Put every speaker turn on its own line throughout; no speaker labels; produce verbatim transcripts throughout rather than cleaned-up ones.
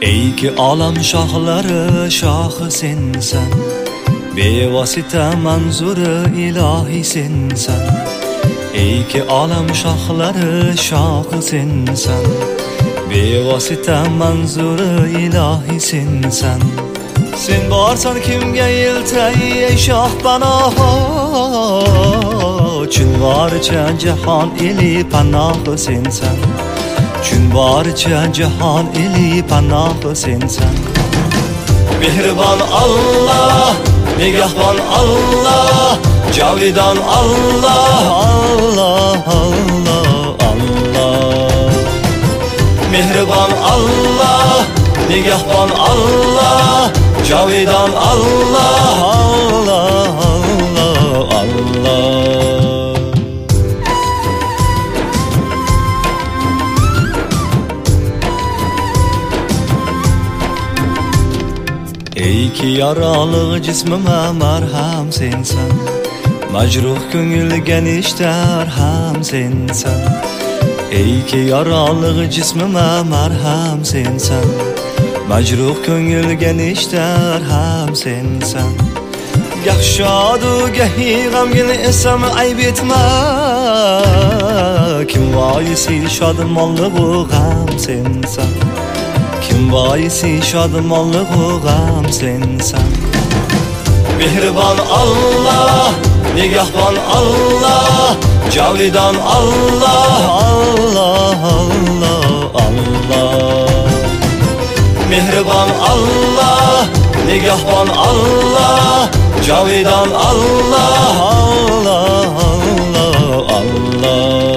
Ey ki alam şahları şahı sensen, bevasite manzuru ilahi sensen. Ey ki alam şahları şahı sensen, bevasite manzuru ilahi sensen. Sen varsan kimge yeltey ey şah bana, çün varca cihan ili panahı sensen. Çün varca cihan ili panahı sensen. Mehriban Allah, nigahban Allah, cavidan Allah, Allah, Allah, Allah. Mehriban Allah, nigahban Allah, cavidan Allah, Allah, Allah, Allah. Ey ki yaralı cismime merhem sensen, mecruh gönül genişte erham sensen. Ey ki yaralı cismime merhem sensen, mecruh gönül genişte erham sensen. Gah şadu gahi gamgin esem ayb etme, kim vayisi şadmanlığı gam sensen. Kim vayisi şadmanlığı gam sensen. Mehriban Allah, nigahban Allah, cavidan Allah, Allah, Allah, Allah. Mehriban Allah, nigahban Allah, cavidan Allah, Allah, Allah, Allah.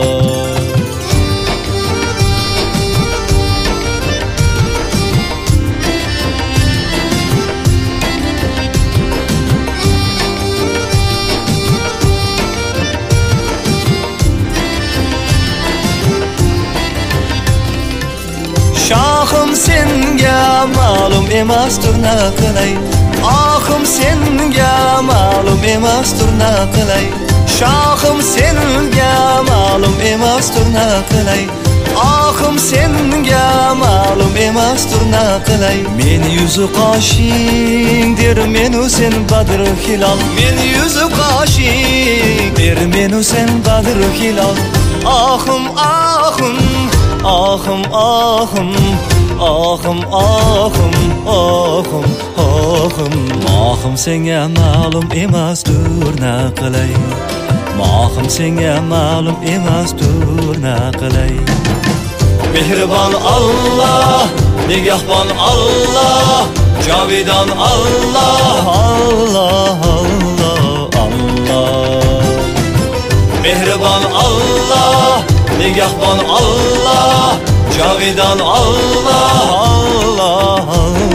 Şahım senga malum emastur ne qilay, ahım senga malum emastur ne qilay. Şahım senga malum emastur ne qilay, ahım senga malum emastur ne qilay. Men yüzü qaşing der menu sen badr hilal, men yüzü qaşing der menu sen badr hilal. Ahım ahım ahım ahım ahım ahım ahım ahım. Mahım senga malum emasdur ne qilay, mahım senga malum emasdur ne qilay. Mehriban Allah, nigahban Allah, cavidan Allah, Allah, Allah, Allah. Mehriban Allah, nigahban Allah, cavidan Allah, Allah, Allah.